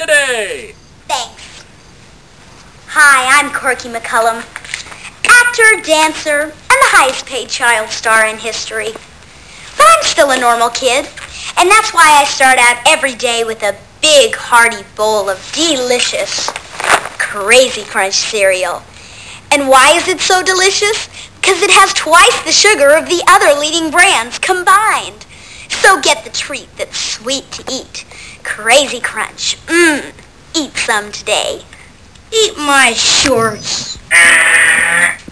today. Thanks. Hi, I'm Corky McCullum, actor, dancer, and the highest paid child star in history. But I'm still a normal kid, and that's why I start out every day with a big, hearty bowl of delicious Crazy Crunch cereal. And why is it so delicious? Because it has twice the sugar of the other leading brands combined. So get the treat that's sweet to eat. Crazy Crunch. Eat some today. Eat my shorts.